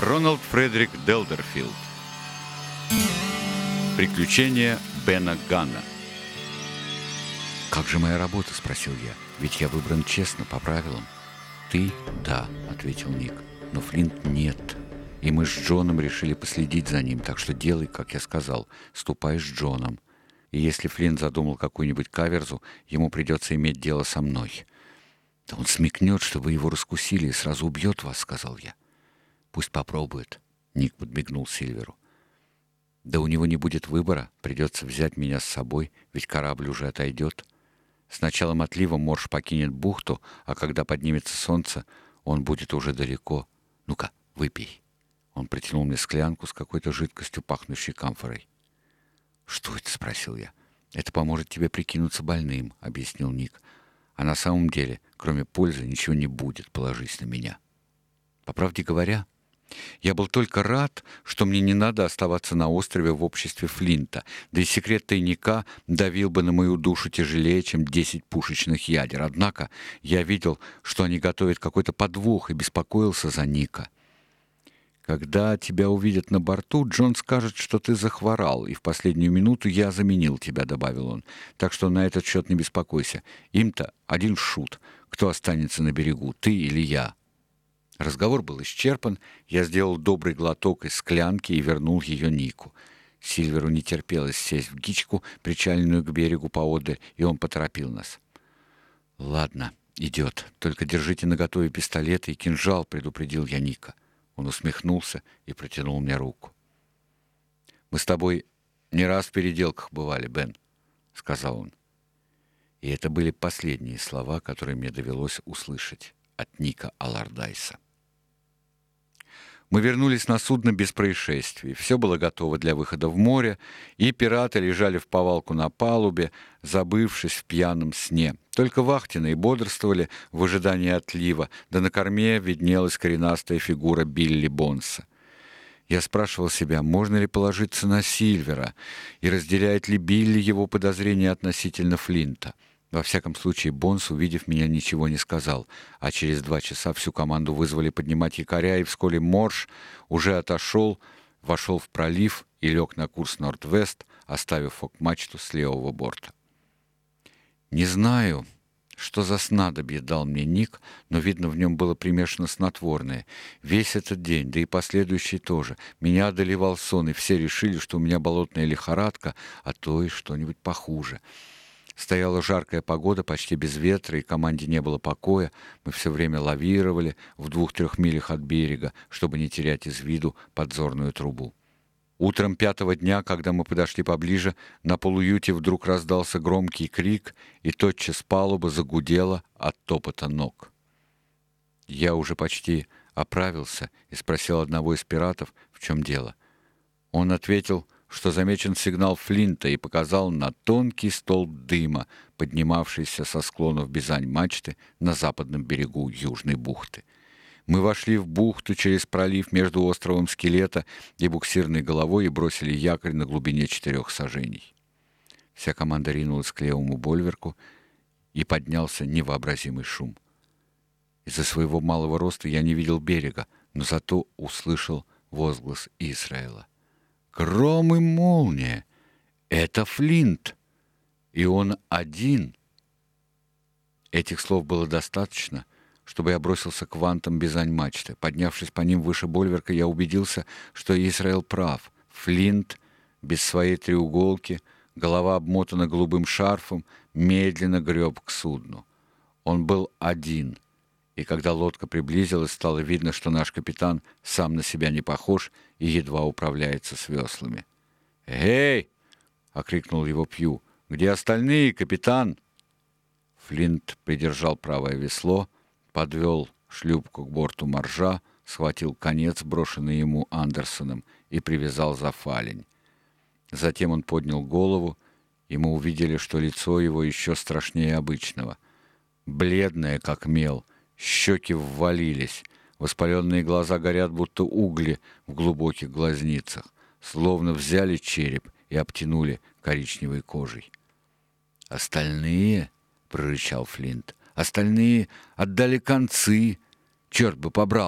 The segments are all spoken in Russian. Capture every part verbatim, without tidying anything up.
Рональд Фредерик Делдерфилд. Приключения Бена Ганна. «Как же моя работа?» — спросил я. «Ведь я выбран честно, по правилам». «Ты?» «Да», — ответил Ник. «Но Флинт нет. И мы с Джоном решили последить за ним, так что делай, как я сказал. Ступай с Джоном. И если Флинт задумал какую-нибудь каверзу, ему придется иметь дело со мной». «Да он смекнет, что вы его раскусили, и сразу убьет вас», — сказал я. «Пусть попробует», — Ник подмигнул Сильверу. «Да у него не будет выбора, придется взять меня с собой, ведь корабль уже отойдет. С началом отлива Морж покинет бухту, а когда поднимется солнце, он будет уже далеко. Ну-ка, выпей». Он протянул мне склянку с какой-то жидкостью, пахнущей камфорой. «Что это?» — спросил я. «Это поможет тебе прикинуться больным», — объяснил Ник. «А на самом деле, кроме пользы, ничего не будет, положись на меня». По правде говоря, я был только рад, что мне не надо оставаться на острове в обществе Флинта, да и секрет тайника давил бы на мою душу тяжелее, чем десять пушечных ядер. Однако я видел, что они готовят какой-то подвох, и беспокоился за Ника. «Когда тебя увидят на борту, Джон скажет, что ты захворал, и в последнюю минуту я заменил тебя», — добавил он. «Так что на этот счет не беспокойся. Им-то один шут. Кто останется на берегу, ты или я?» Разговор был исчерпан, я сделал добрый глоток из склянки и вернул ее Нику. Сильверу не терпелось сесть в гичку, причаленную к берегу поодаль, и он поторопил нас. «Ладно, идет. Только держите наготове пистолеты и кинжал», — предупредил я Ника. Он усмехнулся и протянул мне руку. «Мы с тобой не раз в переделках бывали, Бен», — сказал он. И это были последние слова, которые мне довелось услышать от Ника Аллардайса. Мы вернулись на судно без происшествий. Все было готово для выхода в море, и пираты лежали вповалку на палубе, забывшись в пьяном сне. Только вахтенные бодрствовали в ожидании отлива, да на корме виднелась коренастая фигура Билли Бонса. Я спрашивал себя, можно ли положиться на Сильвера, и разделяет ли Билли его подозрения относительно Флинта. Во всяком случае, Бонс, увидев меня, ничего не сказал, а через два часа всю команду вызвали поднимать якоря, и вскоре Морж уже отошел, вошел в пролив и лег на курс Норд-Вест, оставив фок-мачту с левого борта. Не знаю, что за снадобье дал мне Ник, но, видно, в нем было примешано снотворное. Весь этот день, да и последующий тоже, меня одолевал сон, и все решили, что у меня болотная лихорадка, а то и что-нибудь похуже. Стояла жаркая погода, почти без ветра, и команде не было покоя. Мы все время лавировали в двух-трех милях от берега, чтобы не терять из виду подзорную трубу. Утром пятого дня, когда мы подошли поближе, на полуюте вдруг раздался громкий крик, и тотчас палуба загудела от топота ног. Я уже почти оправился и спросил одного из пиратов, в чем дело. Он ответил, что замечен сигнал Флинта, и показал на тонкий столб дыма, поднимавшийся со склонов Бизань-мачты на западном берегу Южной бухты. Мы вошли в бухту через пролив между островом Скелета и буксирной головой и бросили якорь на глубине четырех саженей. Вся команда ринулась к левому больверку, и поднялся невообразимый шум. Из-за своего малого роста я не видел берега, но зато услышал возглас Израэла. «Гром и молния! Это Флинт! И он один!» Этих слов было достаточно, чтобы я бросился к вантам Бизань-мачты. Поднявшись по ним выше больверка, я убедился, что Израэл прав. Флинт, без своей треуголки, голова обмотана голубым шарфом, медленно греб к судну. Он был один, и когда лодка приблизилась, стало видно, что наш капитан сам на себя не похож и едва управляется с веслами. «Эй!» — окрикнул его Пью. «Где остальные, капитан?» Флинт придержал правое весло, подвел шлюпку к борту моржа, схватил конец, брошенный ему Андерсоном, и привязал за фалень. Затем он поднял голову, и мы увидели, что лицо его еще страшнее обычного. Бледное, как мел, щеки ввалились, воспаленные глаза горят, будто угли в глубоких глазницах, словно взяли череп и обтянули коричневой кожей. «Остальные?» — прорычал Флинт. «Остальные отдали концы. Черт бы побрал!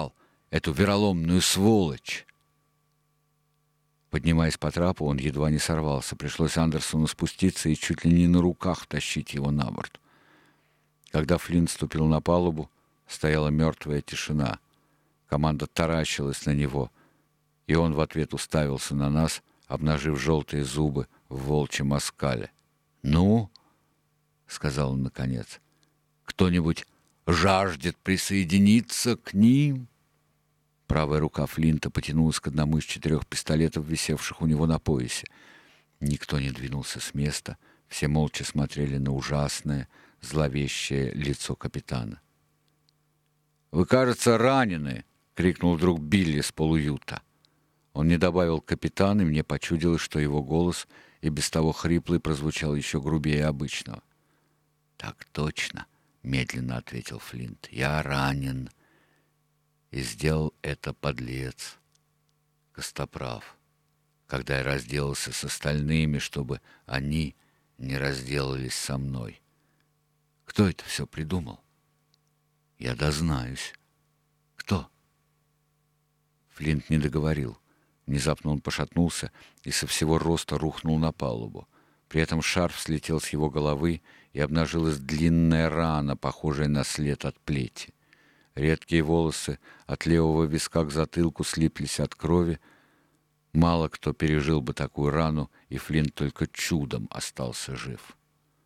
эту вероломную сволочь!» Поднимаясь по трапу, он едва не сорвался. Пришлось Андерсону спуститься и чуть ли не на руках тащить его на борт. Когда Флинт ступил на палубу, стояла мертвая тишина. Команда таращилась на него, и он в ответ уставился на нас, обнажив желтые зубы в волчьем оскале. «Ну?» — сказал он наконец. «Кто-нибудь жаждет присоединиться к ним?» Правая рука Флинта потянулась к одному из четырех пистолетов, висевших у него на поясе. Никто не двинулся с места, все молча смотрели на ужасное, зловещее лицо капитана. «Вы, кажется, ранены!» — крикнул вдруг Билли с полуюта. Он не добавил «капитан», и мне почудилось, что его голос, и без того хриплый, прозвучал еще грубее обычного. «Так точно!» — медленно ответил Флинт. «Я ранен!» И сделал это подлец, Костоправ, когда я разделался с остальными, чтобы они не разделались со мной. Кто это все придумал? Я дознаюсь. Кто? Флинт не договорил. Внезапно он пошатнулся и со всего роста рухнул на палубу. При этом шарф слетел с его головы, и обнажилась длинная рана, похожая на след от плети. Редкие волосы от левого виска к затылку слиплись от крови. Мало кто пережил бы такую рану, и Флинт только чудом остался жив.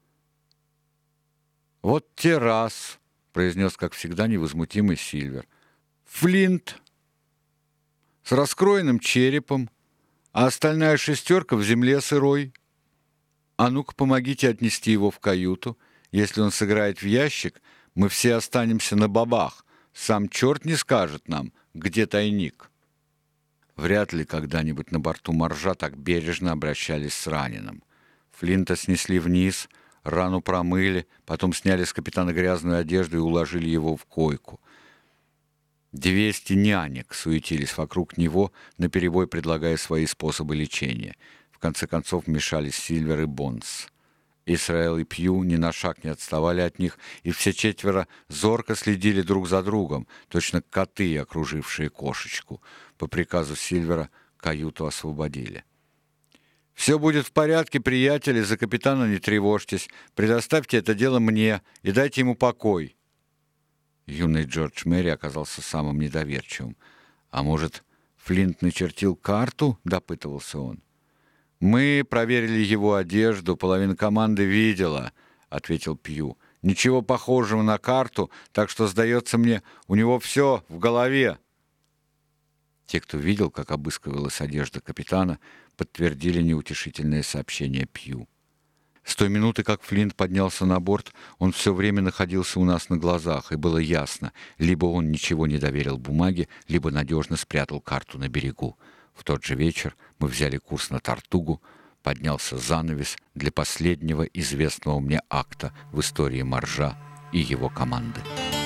«Вот те раз!» — произнес, как всегда, невозмутимый Сильвер. «Флинт с раскроенным черепом, а остальная шестерка в земле сырой. А ну-ка, помогите отнести его в каюту. Если он сыграет в ящик, мы все останемся на бабах. Сам черт не скажет нам, где тайник». Вряд ли когда-нибудь на борту моржа так бережно обращались с раненым. Флинта снесли вниз, рану промыли, потом сняли с капитана грязную одежду и уложили его в койку. Двести нянек суетились вокруг него, наперебой предлагая свои способы лечения. В конце концов вмешались Сильвер и Бонс. Исраэл и Пью ни на шаг не отставали от них, и все четверо зорко следили друг за другом, точно коты, окружившие кошечку. По приказу Сильвера каюту освободили. «Все будет в порядке, приятели, за капитана не тревожьтесь. Предоставьте это дело мне и дайте ему покой». Юный Джордж Мэри оказался самым недоверчивым. «А может, Флинт начертил карту?» — допытывался он. «Мы проверили его одежду, половина команды видела», — ответил Пью. «Ничего похожего на карту, так что, сдается мне, у него все в голове». Те, кто видел, как обыскивалась одежда капитана, подтвердили неутешительное сообщение Пью. С той минуты, как Флинт поднялся на борт, он все время находился у нас на глазах, и было ясно, либо он ничего не доверил бумаге, либо надежно спрятал карту на берегу. В тот же вечер мы взяли курс на Тартугу, поднялся занавес для последнего известного мне акта в истории моржа и его команды.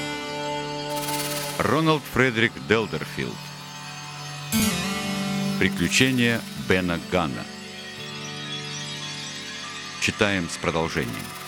Рональд Фредерик Делдерфилд. Приключения Бена Ганна. Читаем с продолжением.